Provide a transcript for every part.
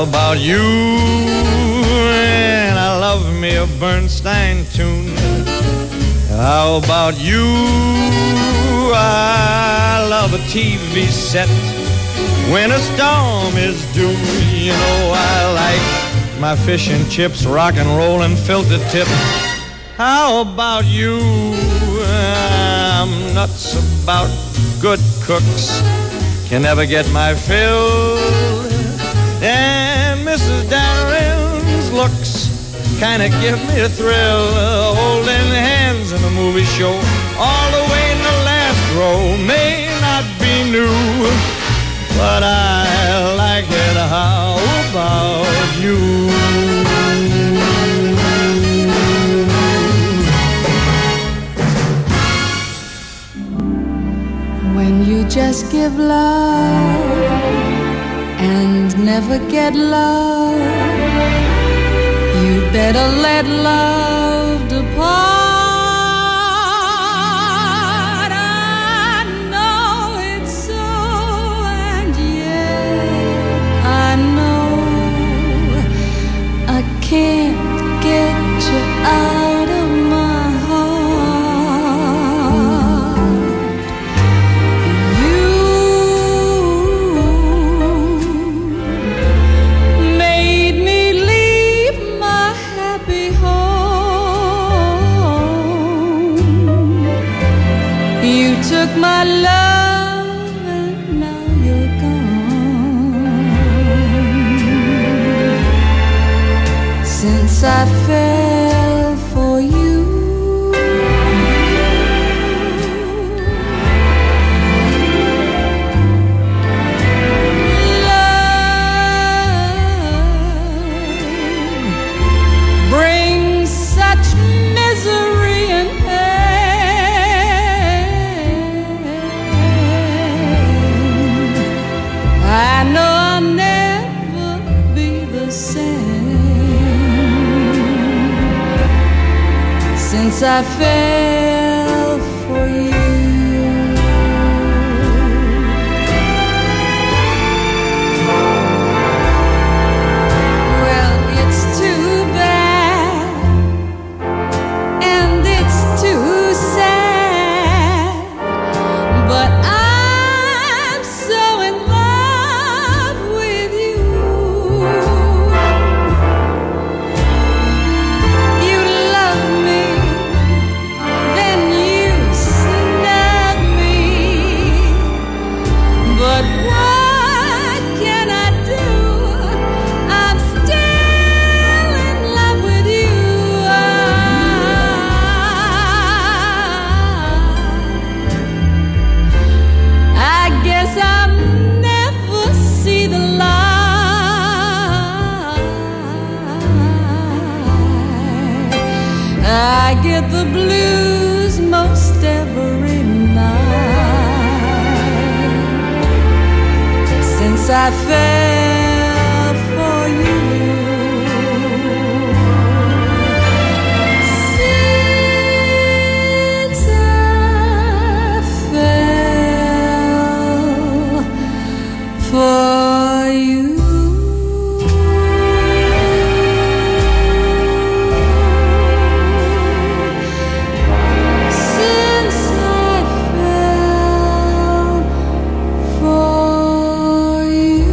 About you, and I love me a Bernstein tune. How about you? I love a TV set when a storm is due. You know I like my fish and chips, rock and roll and filter tip. How about you? I'm nuts about good cooks, can never get my fill. And Mrs. Darren's looks kinda give me a thrill. Holding hands in a movie show, all the way in the last row, may not be new, but I like it. How about you? When you just give love and never get love, you'd better let love depart. I know it's so, and yet I know I can't get you out of my heart. You made me leave my happy home. You took my love and now you're gone. Since I fell for you, love brings such misery and pain. I know I'll never be the same since I fell for you. Well, it's too bad and it's too sad, but I'm so in love with you. You love me, then you snub me, but what can I do? I'm still in love with you. I guess I'll never see the light. I get the blues most every night since I fell for you. Since I fell for you. Since I fell for you.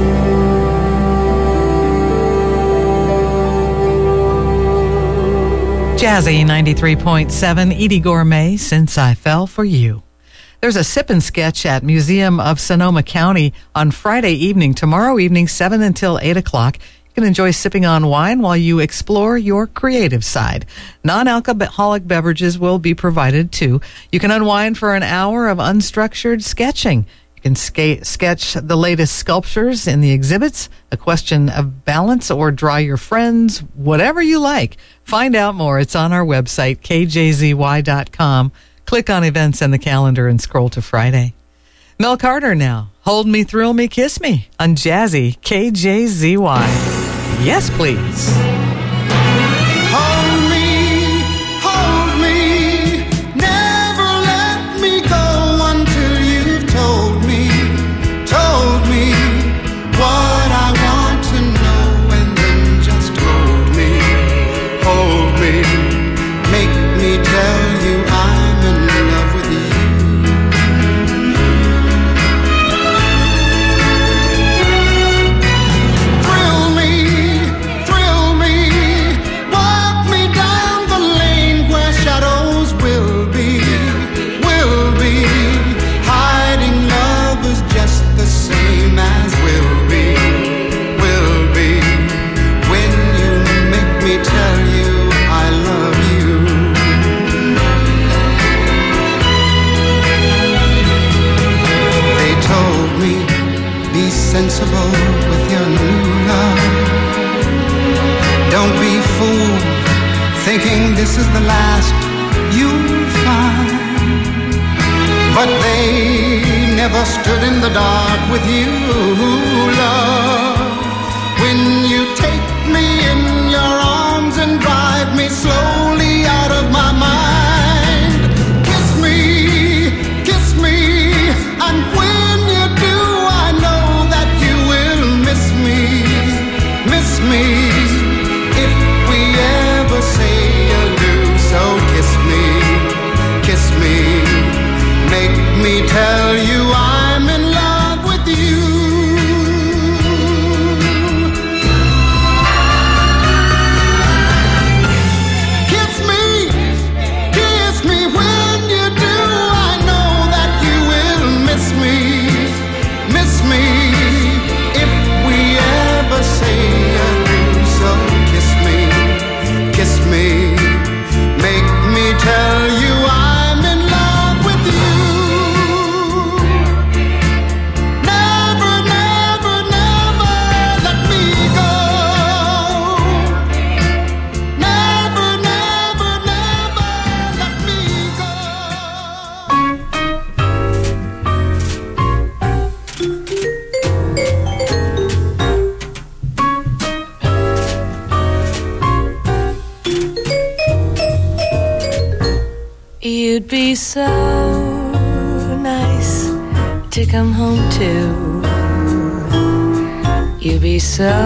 Jazzy 93.7, Edie Gourmet, Since I Fell for You. There's a sip and sketch at Museum of Sonoma County on Friday evening, tomorrow evening, 7 until 8 o'clock. You can enjoy sipping on wine while you explore your creative side. Non-alcoholic beverages will be provided too. You can unwind for an hour of unstructured sketching. You can sketch the latest sculptures in the exhibits, a question of balance, or draw your friends, whatever you like. Find out more. It's on our website, kjzy.com. Click on events and the calendar and scroll to Friday. Mel Carter now. Hold Me, Thrill Me, Kiss Me on Jazzy KJZY. Yes, please. Hold me, never let me go until you've told me what I want to know. this is the last you'll find. But they never stood in the dark with you, love. When you take me in your arms and drive me slowly out of my mind, kiss me, and when you do, I know that you will miss me, if we ever say adieu. So kiss me, make me tell you I'm in love with you. Kiss me when you do, I know that you will miss me, if we ever say adieu. So kiss me, make me tell you I'm in love with you. Never, never, never let me go. Never, never, never let me go. You'd be so nice to come home to. You'd be so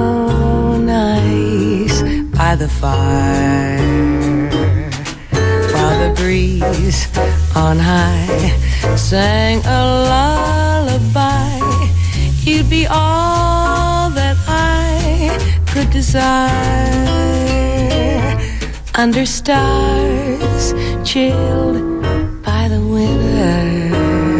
nice by the fire, while the breeze on high sang a lullaby. You'd be all that I could desire, under stars chilled by the winter,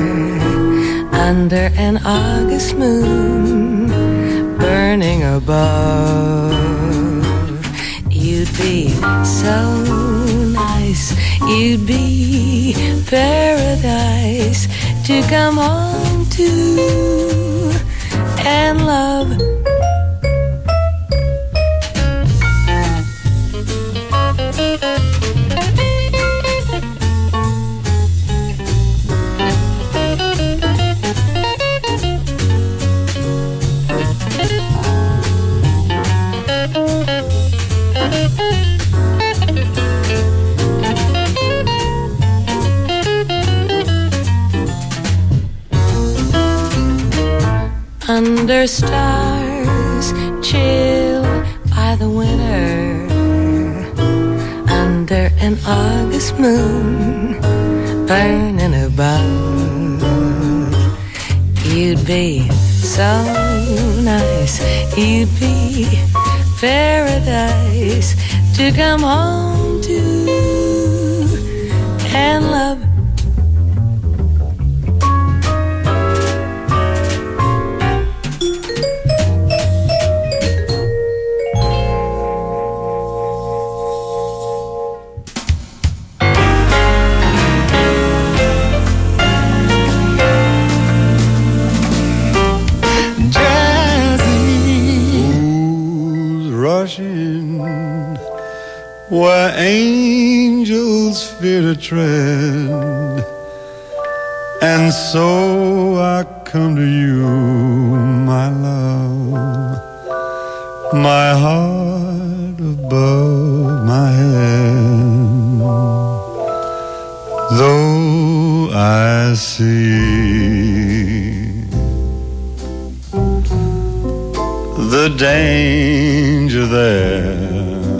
under an August moon burning above. You'd be so nice, you'd be paradise to come home to and love. Under stars chilled by the winter, under an August moon burning above. You'd be so nice, you'd be paradise to come home to and love. Where angels fear to tread, and so I come to you, my love, my heart above my head. Though I see the danger there,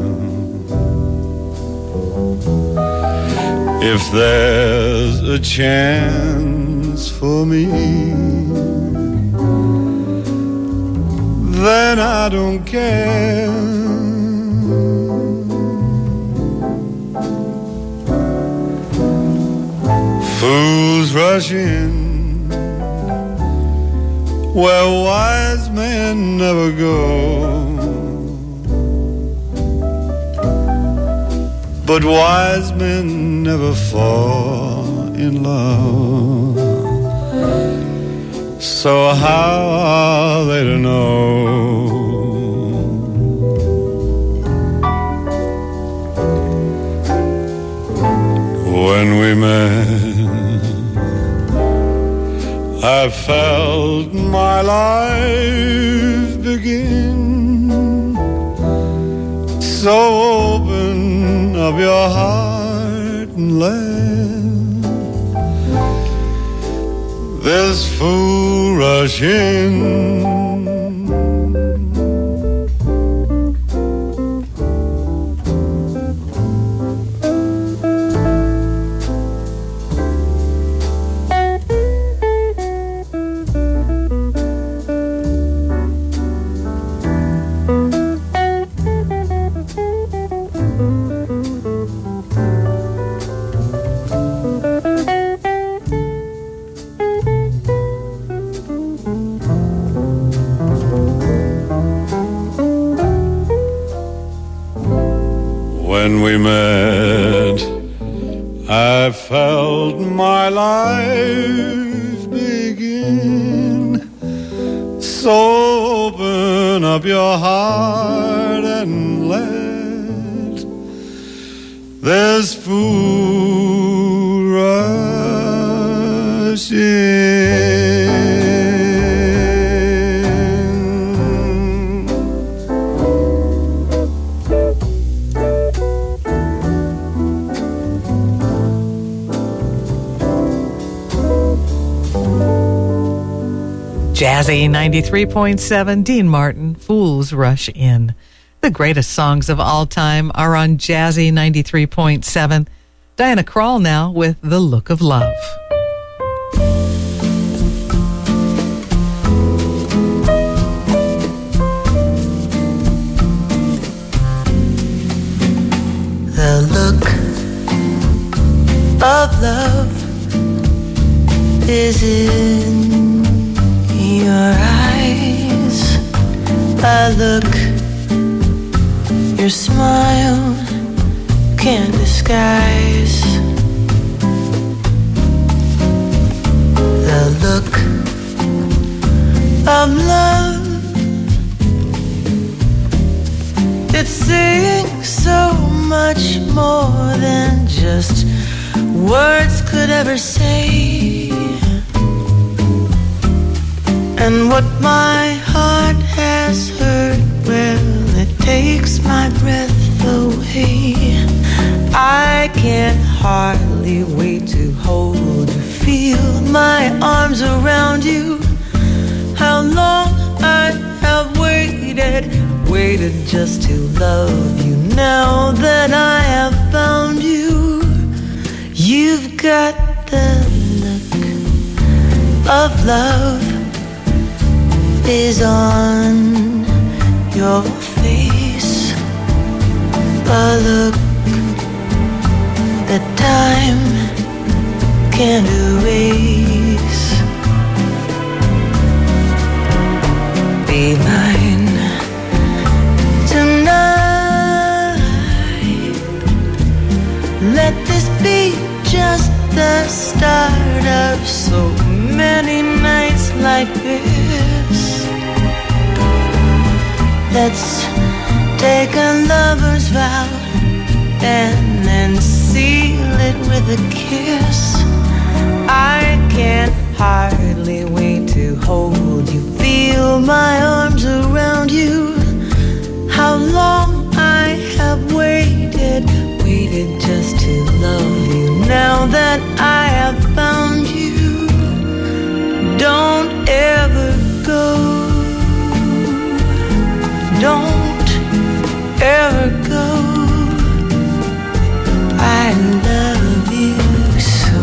if there's a chance for me, then I don't care. Fools rush in where wise men never go, but wise men never fall in love. So how are they to know I felt my life begin. So open up your heart and let this fool rush in. When we met, I felt my life begin. So open up your heart and let this fool rush in. Jazzy 93.7, Dean Martin, Fools Rush In. The greatest songs of all time are on Jazzy 93.7. Diana Krall now with The Look of Love. The look of love is in your eyes. I look, your smile can't disguise. The look of love, it's saying so much more than just words could ever say. And what my heart has heard, well, it takes my breath away. I can hardly wait to hold you, feel my arms around you. How long I have waited just to love you. Now that I have found you, you've got the look of love is on your face, a look that time can't erase. Be mine tonight. Let this be just the start of so many nights like this. Let's take a lover's vow and then seal it with a kiss. I can't hardly wait to hold you, feel my arms around you. How long I have waited just to love you. Now that I have found you, don't ever go. Don't ever go. I love you so.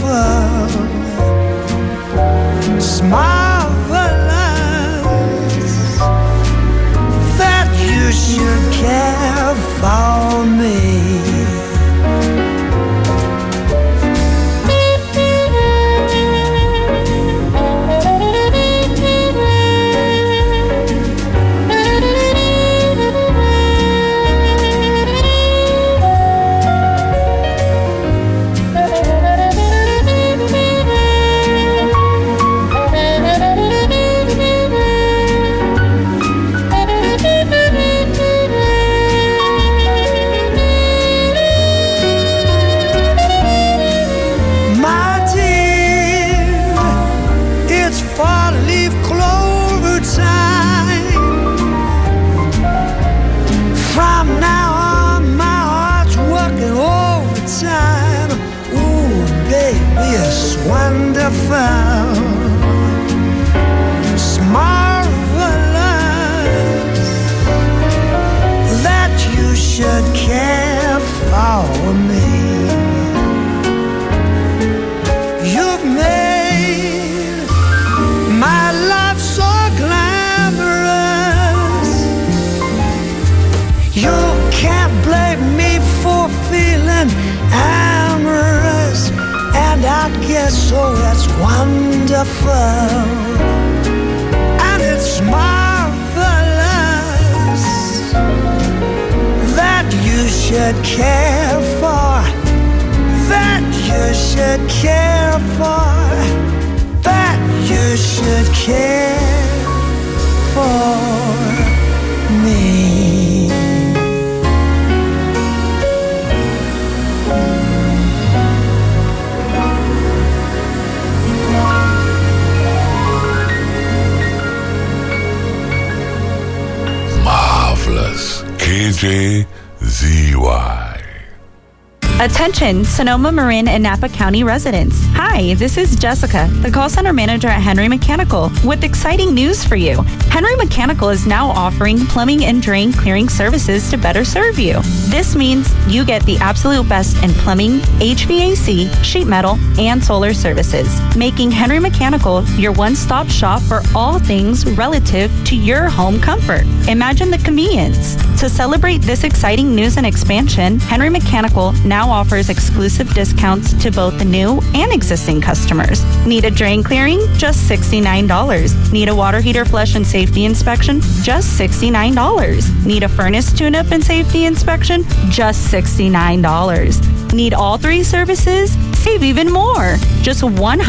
marvelous that you should care for me. It's marvelous that you should care for me. You've made my life so glamorous. You can't blame me for feeling amorous. And I guess so, that's wonderful. And it's marvelous that you should care for, that you should care for, that you should care for me. KJZY. Attention, Sonoma, Marin, and Napa County residents. Hi, this is Jessica, the call center manager at Henry Mechanical, with exciting news for you. Henry Mechanical is now offering plumbing and drain clearing services to better serve you. This means you get the absolute best in plumbing, HVAC, sheet metal, and solar services, making Henry Mechanical your one-stop shop for all things relative to your home comfort. Imagine the convenience. To celebrate this exciting news and expansion, Henry Mechanical now offers exclusive discounts to both the new and existing customers. Need a drain clearing? Just $69. Need a water heater flush and safety inspection? Just $69. Need a furnace tune-up and safety inspection? Just $69. Need all three services? Save even more. Just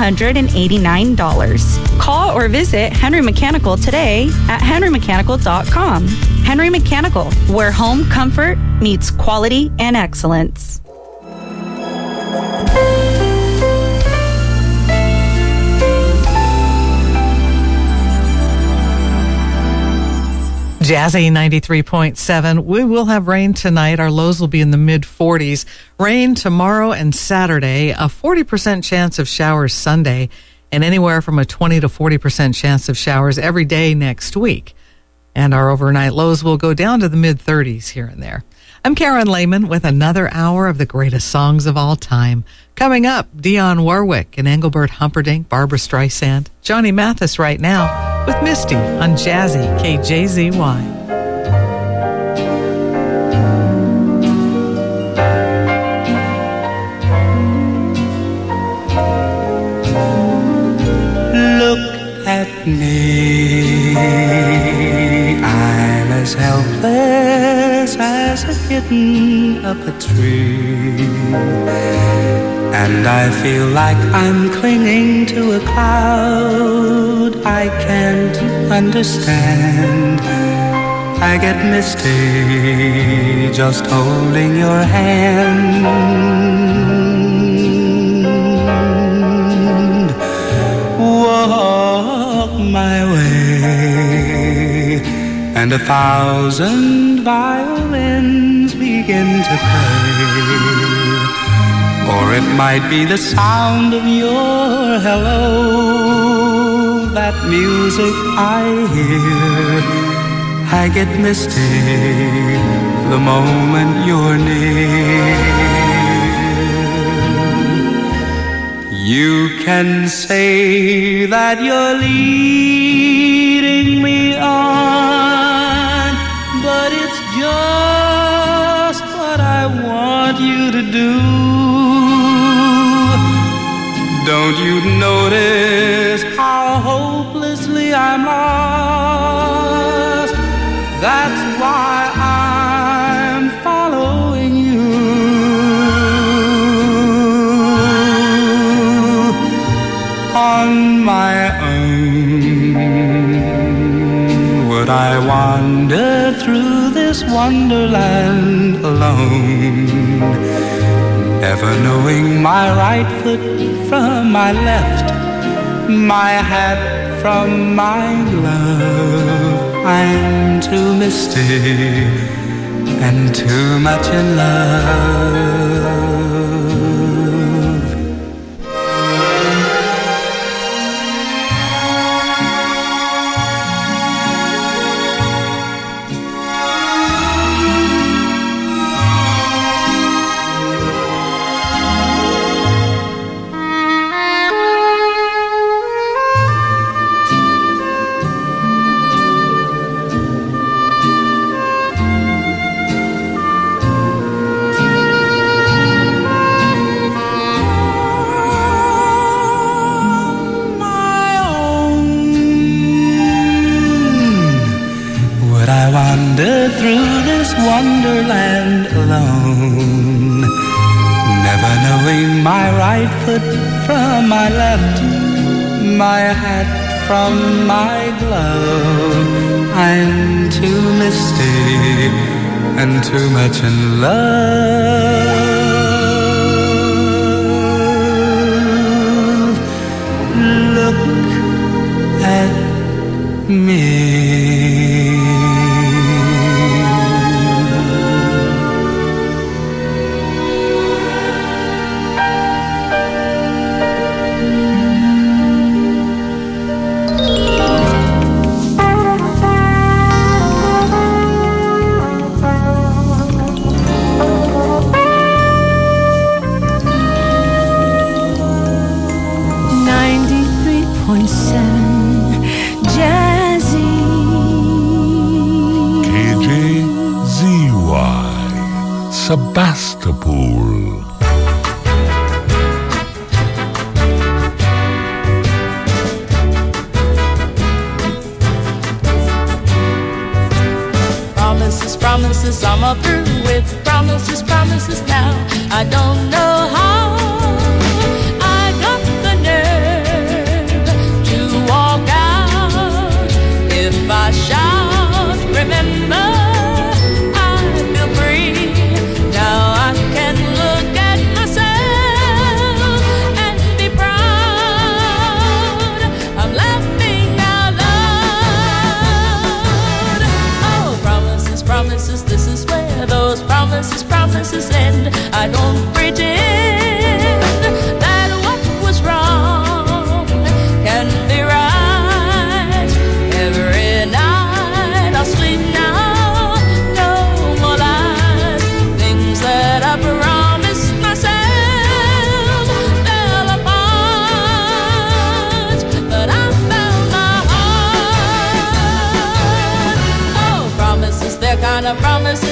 $189. Call or visit Henry Mechanical today at henrymechanical.com. Henry Mechanical, where home comfort meets quality and excellence. Jazzy 93.7. We will have rain tonight. Our lows will be in the mid-40s. Rain tomorrow and Saturday. A 40% chance of showers Sunday. And anywhere from a 20 to 40% chance of showers every day next week. And our overnight lows will go down to the mid-30s here and there. I'm Karen Lehman with another hour of the greatest songs of all time. Coming up, Dionne Warwick and Engelbert Humperdinck, Barbra Streisand, Johnny Mathis right now with Misty on Jazzy KJZY. Look at me, I'm as helpless as a kitten up a tree, and I feel like I'm clinging to a cloud I can't understand. I get misty just holding your hand. Walk my way, and 1,000 violins begin to play. Or it might be the sound of your hello, that music I hear. I get misty the moment you're near. You can say that you're leading me on, but it's just what I want you to do. Don't you notice how hopelessly I'm lost? That's why I'm following you. On my own, would I wander through this wonderland alone, never knowing my right foot from my left, my hat from my glove? I'm too misty and too much in love. Through this wonderland alone, never knowing my right foot from my left, my hat from my glove. I'm too misty and too much in love. Look at me. Sebastopol. Promises, promises, I'm all through with promises, promises now. I don't know how I got the nerve to walk out. If I shout, remember, promises end. I don't pretend that what was wrong can be right. Every night I'll sleep now, no more lies. Things that I promised myself fell apart, but I found my heart. Oh, promises, they're kind of promises